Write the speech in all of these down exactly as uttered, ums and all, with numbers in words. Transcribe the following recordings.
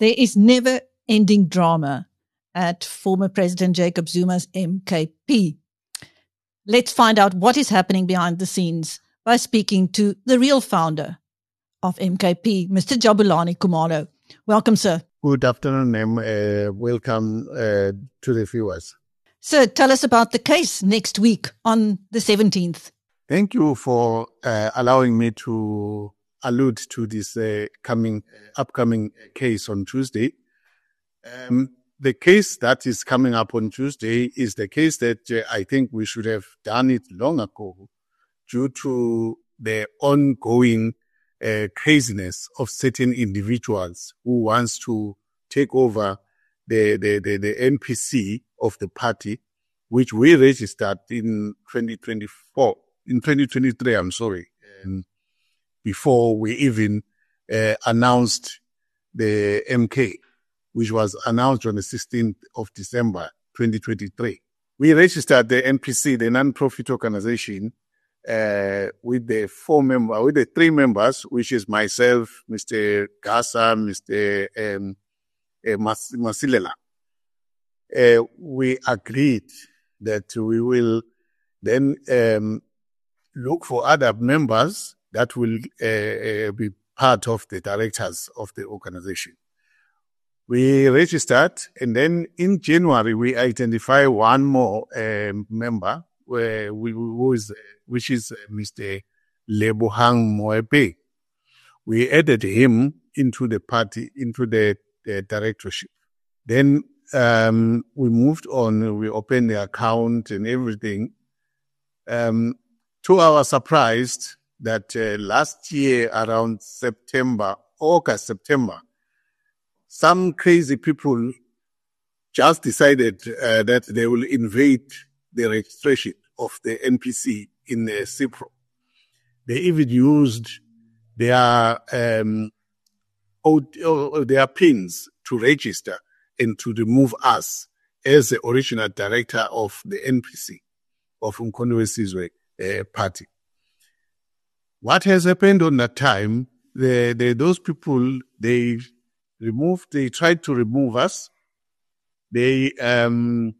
There is never-ending drama at former President Jacob Zuma's M K P. Let's find out what is happening behind the scenes by speaking to the real founder of M K P, Mister Jabulani Khumalo. Welcome, sir. Good afternoon, and uh, welcome uh, to the viewers. Sir, tell us about the case next week on the seventeenth. Thank you for uh, allowing me to allude to this uh, coming, upcoming case on Tuesday. Um, the case that is coming up on Tuesday is the case that uh, I think we should have done it long ago due to the ongoing uh, craziness of certain individuals who wants to take over the, the, the, the N P C of the party, which we registered in twenty twenty-four, in twenty twenty-three, I'm sorry, um, before we even uh, announced the M K, which was announced on the sixteenth of December, twenty twenty-three. We registered the N P C, the non-profit organization, uh, with the four member, with the three members, which is myself, Mister Gasa, Mister Um, uh, Mas- Masilela. Uh, we agreed that we will then um, look for other members that will uh, uh, be part of the directors of the organization. We registered, and then in January, we identify one more um, member, where we, who is, which is Mister Lebohang Moepe. We added him into the party, into the, the directorship. Then um, we moved on, we opened the account and everything. Um, to our surprise, that uh, last year around September, August, September, some crazy people just decided uh, that they will invade the registration of the N P C in the CIPRO. They even used their um, their pins to register and to remove us as the original director of the N P C of Umkhonto Sizwe uh, party. What has happened on that time, the, the, those people, they removed, they tried to remove us. They um,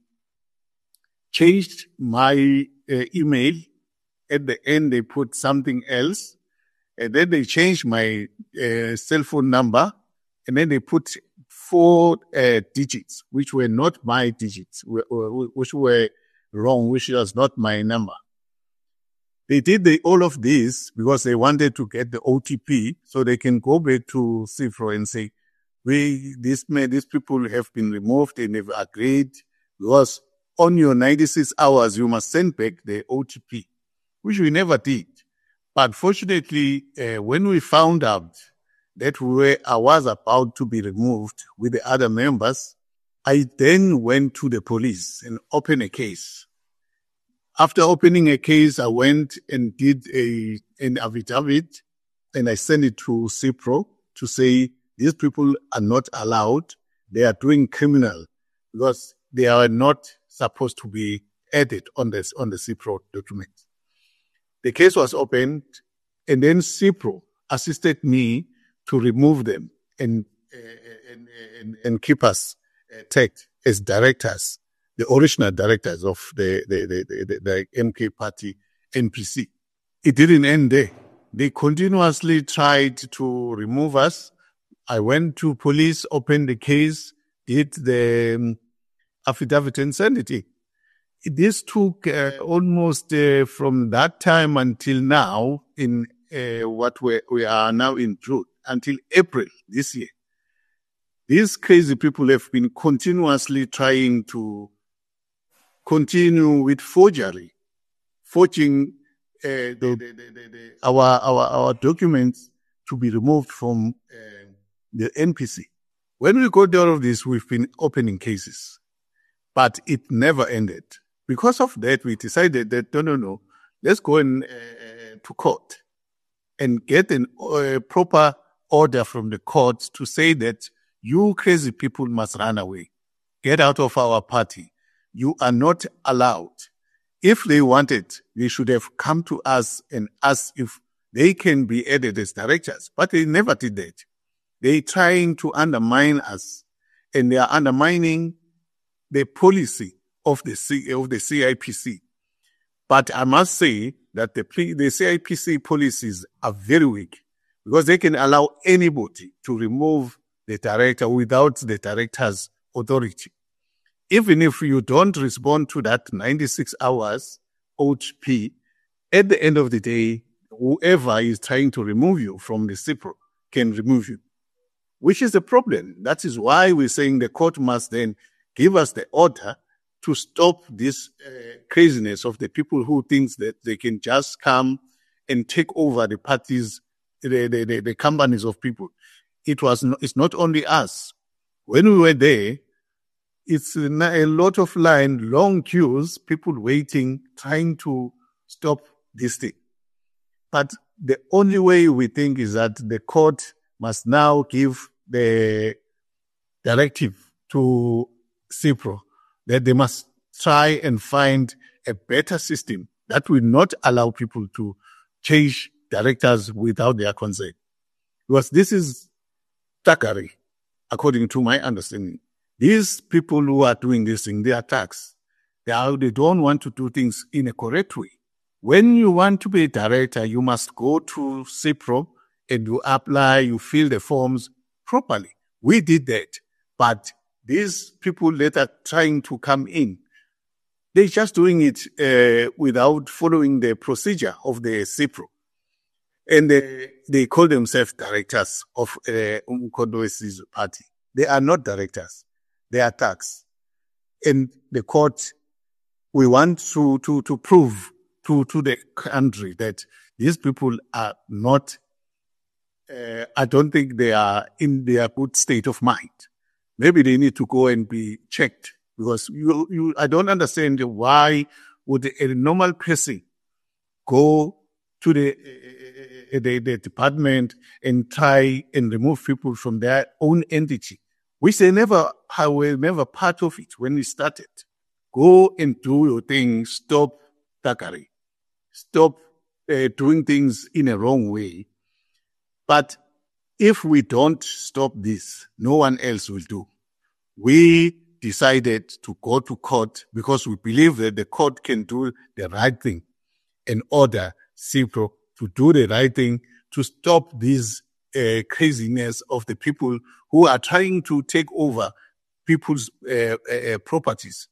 changed my uh, email. At the end, they put something else. And then they changed my uh, cell phone number. And then they put four uh, digits, which were not my digits, which were wrong, which was not my number. They did the, all of this because they wanted to get the O T P so they can go back to CIPRO and say, we, this man, these people have been removed and they've agreed because on your ninety-six hours, you must send back the O T P, which we never did. But fortunately, uh, when we found out that we were, I was about to be removed with the other members, I then went to the police and opened a case. After opening a case, I went and did a, an affidavit and I sent it to CIPRO to say these people are not allowed. They are doing criminal because they are not supposed to be added on this, on the CIPRO document. The case was opened and then CIPRO assisted me to remove them and, uh, and, and, and keep us uh, tagged as directors, the original directors of the, the, the, the, the M K party N P C. It didn't end there. They continuously tried to remove us. I went to police, opened the case, did the um, affidavit and sent it in. This took uh, almost uh, from that time until now in uh, what we, we are now in June, until April this year. These crazy people have been continuously trying to continue with forgery, forging uh, the, the, the, the, the, our, our, our documents to be removed from uh, the N P C. When we got all of this, we've been opening cases, but it never ended. Because of that, we decided that, no, no, no, let's go in, uh, to court and get a uh, proper order from the courts to say that you crazy people must run away. Get out of our party. You are not allowed. If they wanted, they should have come to us and asked if they can be added as directors, but they never did that. They're trying to undermine us, and they are undermining the policy of the C, of the C I P C. But I must say that the, the C I P C policies are very weak, because they can allow anybody to remove the director without the director's authority. Even if you don't respond to that ninety-six hours O T P, at the end of the day, whoever is trying to remove you from the CIPRO can remove you, which is the problem. That is why we're saying the court must then give us the order to stop this uh, craziness of the people who think that they can just come and take over the parties, the, the, the, the companies of people. It was no, it's not only us. When we were there, it's a lot of line, long queues, people waiting, trying to stop this thing. But the only way we think is that the court must now give the directive to CIPRO that they must try and find a better system that will not allow people to change directors without their consent. Because this is thuggery, according to my understanding. These people who are doing this thing, they are thugs. They, are, they don't want to do things in a correct way. When you want to be a director, you must go to CIPRO and you apply, you fill the forms properly. We did that. But these people that are trying to come in, they're just doing it uh, without following the procedure of the CIPRO. And they, they call themselves directors of uh, Umkhonto we Sizwe party. They are not directors. They are thugs. And the court, we want to, to, to prove to, to the country that these people are not, uh, I don't think they are in their good state of mind. Maybe they need to go and be checked, because you, you, I don't understand why would a normal person go to the, uh, the, the department and try and remove people from their own entity, which they never, were never part of it when we started. Go and do your thing. Stop thuggery. Stop uh, doing things in a wrong way. But if we don't stop this, no one else will do. We decided to go to court because we believe that the court can do the right thing and order CIPRO to do the right thing to stop this uh, craziness of the people who are trying to take over people's uh, uh, properties.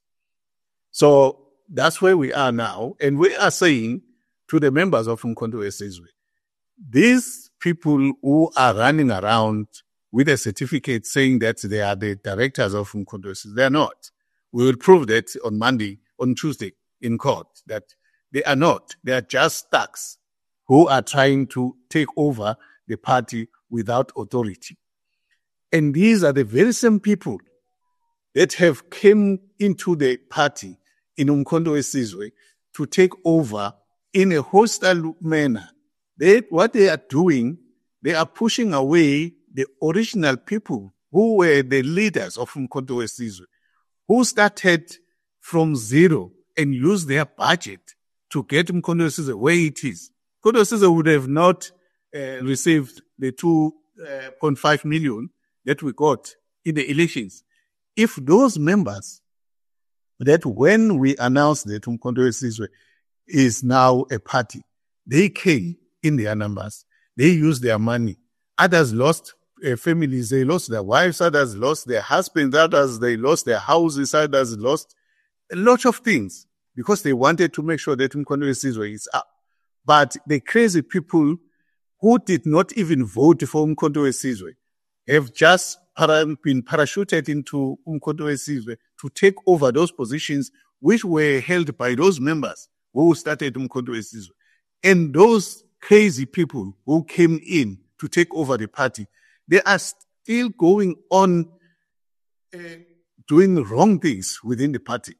So that's where we are now. And we are saying to the members of Umkhonto we Sizwe, these people who are running around with a certificate saying that they are the directors of Umkhonto we Sizwe, they are not. We will prove that on Monday, on Tuesday in court, that they are not. They are just thugs who are trying to take over the party without authority. And these are the very same people that have come into the party in Umkhonto we Sizwe to take over in a hostile manner. They, what they are doing, they are pushing away the original people who were the leaders of Umkhonto we Sizwe, who started from zero and used their budget to get Umkhonto we Sizwe where it is. Umkhonto we Sizwe would have not uh, received the two point five million that we got in the elections if those members that when we announced that Umkhonto we Sizwe is now a party, they came in their numbers, they used their money. Others lost uh, families, they lost their wives, others lost their husbands, others they lost their houses, others lost a lot of things because they wanted to make sure that Umkhonto we Sizwe is up. But the crazy people who did not even vote for Umkhonto we Sizwe have just been parachuted into Umkhonto we Sizwe to take over those positions which were held by those members who started Umkhonto we Sizwe. And those crazy people who came in to take over the party, they are still going on uh, doing wrong things within the party.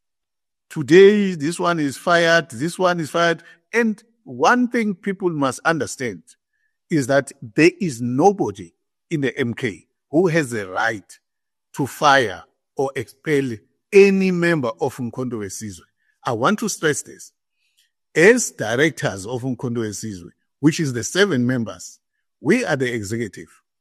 Today, this one is fired, this one is fired. And one thing people must understand is that there is nobody in the M K who has the right to fire or expel any member of Umkhonto we Sizwe. I want to stress this. As directors of Umkhonto we Sizwe, which is the seven members, we are the executive.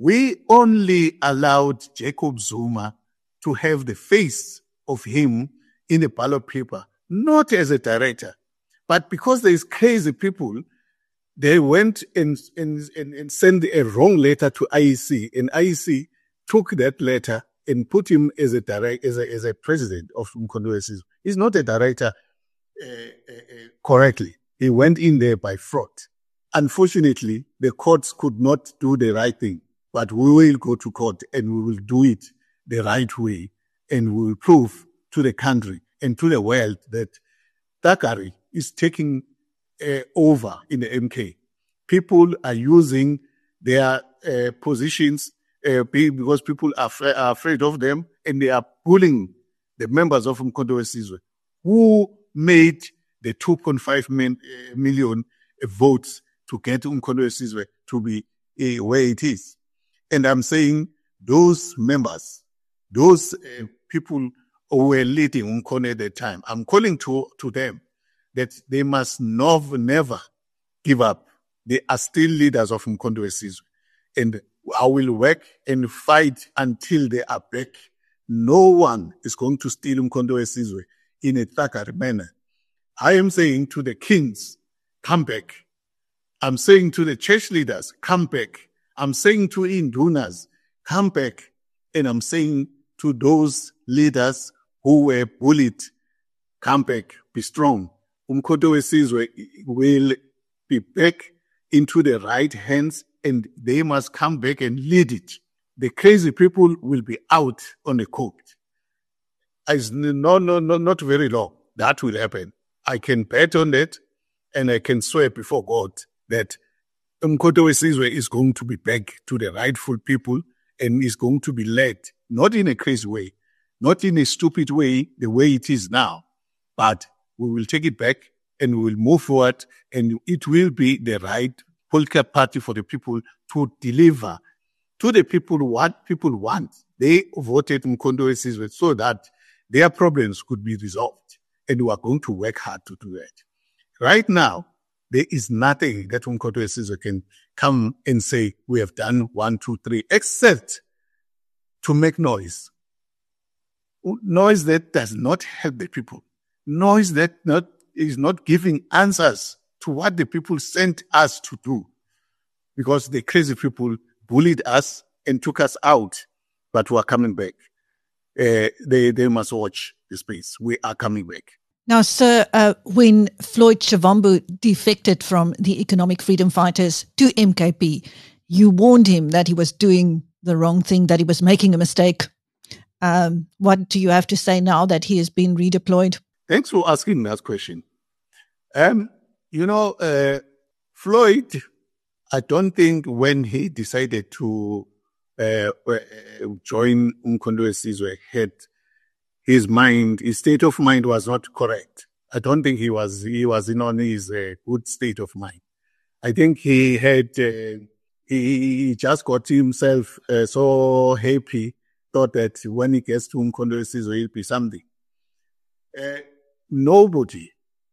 We only allowed Jacob Zuma to have the face of him in the ballot paper, not as a director. But because there's crazy people, they went and, and, and, and sent a wrong letter to I E C, and I E C took that letter and put him as a direct, as a, as a president of Umkhonto we Sizwe. He's not a director uh, uh, uh, correctly. He went in there by fraud. Unfortunately, the courts could not do the right thing, but we will go to court and we will do it the right way, and we will prove to the country and to the world that Thakgare is taking uh, over in the M K. People are using their uh, positions uh, because people are, fra- are afraid of them, and they are pulling the members of Umkhonto we Sizwe who made the two point five min, uh, million votes to get Umkhonto we Sizwe to be uh, where it is. And I'm saying those members, those uh, people who were leading Umkhonto at the time, I'm calling to, to them that they must never, never give up. They are still leaders of Umkhonto we Sizwe. And I will work and fight until they are back. No one is going to steal Umkhonto we Sizwe in a Thakgare manner. I am saying to the kings, come back. I'm saying to the church leaders, come back. I'm saying to Indunas, come back. And I'm saying to those leaders who were bullied, come back, be strong. Umkhonto we Sizwe will be back into the right hands, and they must come back and lead it. The crazy people will be out on the court. It's no, no, no, not very long. That will happen. I can bet on that, and I can swear before God that Umkhonto we Sizwe is going to be back to the rightful people and is going to be led, not in a crazy way, not in a stupid way, the way it is now, but we will take it back and we will move forward, and it will be the right political party for the people to deliver to the people what people want. They voted Umkhonto we Sizwe so that their problems could be resolved, and we are going to work hard to do that. Right now, there is nothing that Umkhonto we Sizwe can come and say, we have done one, two, three, except to make noise. Noise that does not help the people. Noise that not, is not giving answers to what the people sent us to do. Because the crazy people bullied us and took us out, but we are coming back. Uh, they, they must watch the space. We are coming back. Now, sir, uh, when Floyd Shivambu defected from the Economic Freedom Fighters to M K P, you warned him that he was doing the wrong thing, that he was making a mistake. Um, what do you have to say now that he has been redeployed? Thanks for asking that question. Um, you know, uh, Floyd, I don't think when he decided to uh, join Umkhonto we Sizwe, had his mind, his state of mind was not correct. I don't think he was he was in on his uh, good state of mind. I think he had uh, he, he just got himself uh, so happy, thought that when he gets to Umkhonto we Sizwe, he'll be something. Uh, nobody,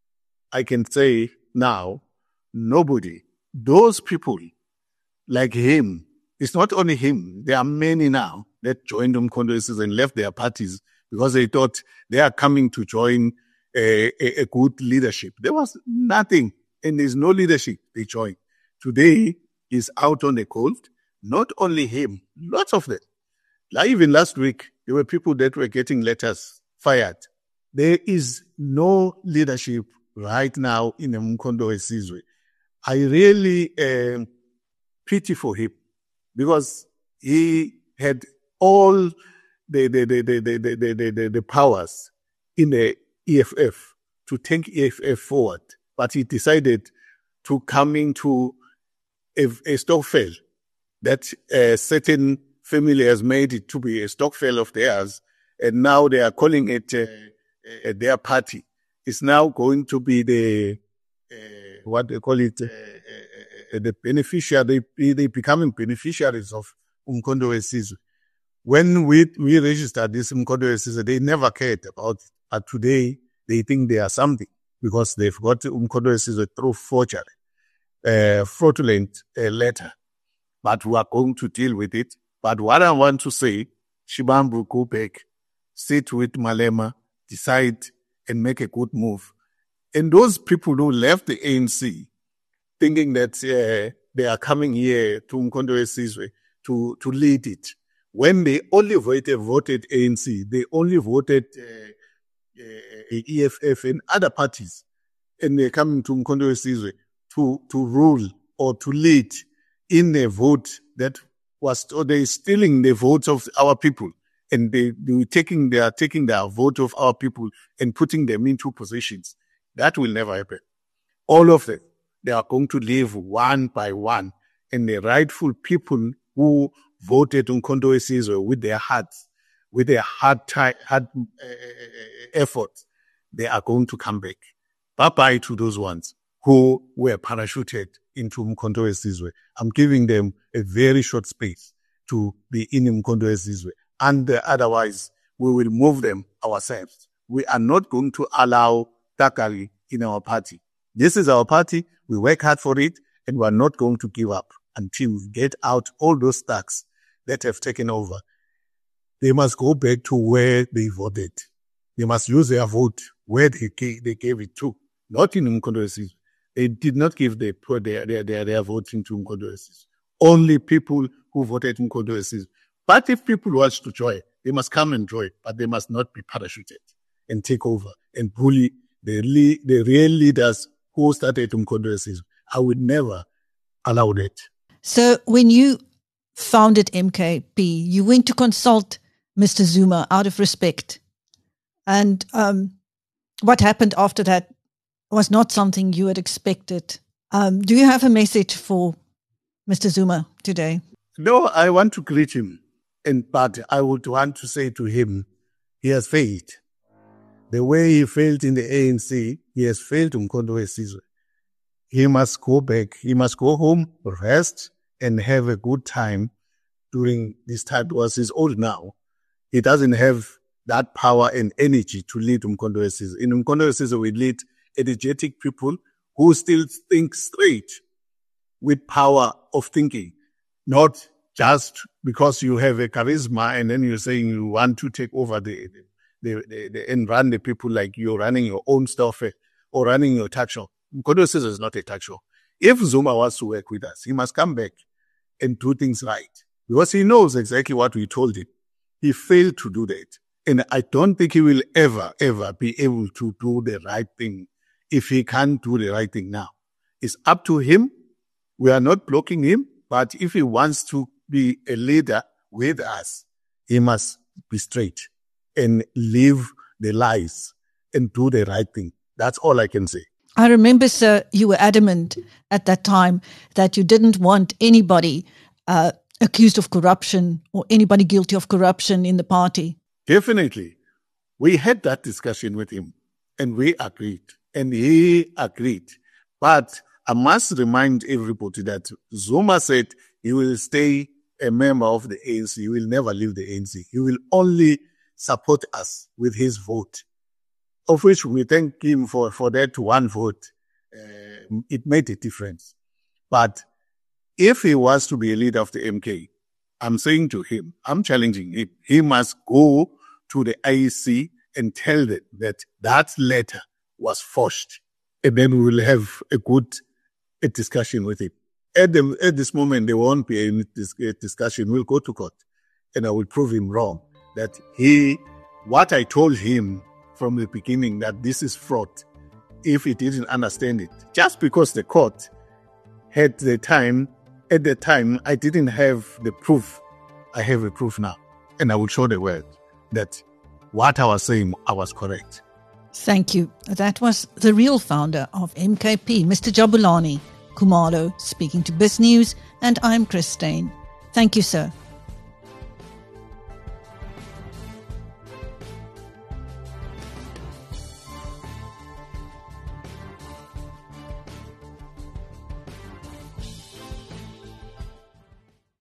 I can say now, nobody, those people like him, it's not only him, there are many now that joined Umkhonto we Sizwe and left their parties because they thought they are coming to join a, a, a good leadership. There was nothing, and there's no leadership they joined. Today, he's out on the cold. Not only him, lots of them. Like even last week, there were people that were getting letters fired. There is no leadership right now in the Umkhonto we Sizwe. I really uh, pity for him because he had all the the the the the the, the, the, the powers in the E F F to take E F F forward, but he decided to come into a, a stokvel that a certain family has made it to be a stokvel of theirs, and now they are calling it uh, uh, their party. It's now going to be the uh, what they call it, uh, uh, the beneficiary. They they becoming beneficiaries of Umkhonto we Sizwe. When we we registered this Umkhonto we Sizwe, they never cared about it. But today they think they are something because they've got Umkhonto we Sizwe through forgery, uh, fraudulent uh, letter. but we are going to deal with it. But what I want to say, Shivambu, go back, sit with Malema, decide and make a good move. And those people who left the A N C thinking that uh, they are coming here to Mkondo we Sizwe to, to lead it, when they only voted, voted A N C, they only voted uh, uh, E F F and other parties, and they're coming to Mkondo we Sizwe to, to rule or to lead in a vote that was, or they're stealing the votes of our people, and they, they taking, they are taking their vote of our people and putting them into positions. That will never happen. All of them, they are going to live one by one, and the rightful people who voted Mkondo we Sizwe with their hearts, with their hard, hard uh, effort, they are going to come back. Bye-bye to those ones who were parachuted into Mkondo we Sizwe. I'm giving them a very short space to be in Mkondo we Sizwe, and uh, otherwise we will move them ourselves. We are not going to allow Takari in our party. This is our party. We work hard for it, and we are not going to give up until we get out all those thugs that have taken over. They must go back to where they voted. They must use their vote where they gave, they gave it to, not in Mkondo we Sizwe. They did not give their, their, their, their, their vote into Mkondo we Sizwe. Only people who voted Mkondo we Sizwe. But if people want to join, they must come and join, but they must not be parachuted and take over and bully the, le- the real leaders who started Mkondo we Sizwe. I would never allow that. So when you founded M K P, you went to consult Mister Zuma out of respect. And um, what happened after that was not something you had expected. Um, do you have a message for Mister Zuma today? No, I want to greet him. And, but I would want to say to him, he has failed. The way he failed in the A N C, he has failed in Mkondo we Sizwe. He must go back. He must go home, rest, and have a good time during this time, because he's old now. He doesn't have that power and energy to lead Mkondo we Sizwe. In Mkondo we Sizwe, we lead energetic people who still think straight with power of thinking, not just because you have a charisma and then you're saying you want to take over the, the, the, the and run the people like you're running your own stuff or running your talk show. Mkondo we Sizwe is not a talk show. If Zuma wants to work with us, he must come back and do things right, because he knows exactly what we told him. He failed to do that. And I don't think he will ever, ever be able to do the right thing if he can't do the right thing now. It's up to him. We are not blocking him, but if he wants to be a leader with us, he must be straight and leave the lies and do the right thing. That's all I can say. I remember, sir, you were adamant at that time that you didn't want anybody uh, accused of corruption or anybody guilty of corruption in the party. Definitely. We had that discussion with him and we agreed and he agreed. But I must remind everybody that Zuma said he will stay a member of the A N C. He will never leave the A N C. He will only support us with his vote, of which we thank him for, for that one vote. Uh, it made a difference. But if he was to be a leader of the M K, I'm saying to him, I'm challenging him, he must go to the I E C and tell them that that letter was forged. And then we will have a good a discussion with him. At, the, at this moment, there won't be any dis- discussion. We'll go to court and I will prove him wrong. That he, what I told him from the beginning, that this is fraud, if he didn't understand it, just because the court had the time, at the time, I didn't have the proof. I have a proof now. And I will show the world that what I was saying, I was correct. Thank you. That was the real founder of M K P, Mister Jabulani Khumalo, speaking to BizNews, and I'm Chris Steyn. Thank you, sir.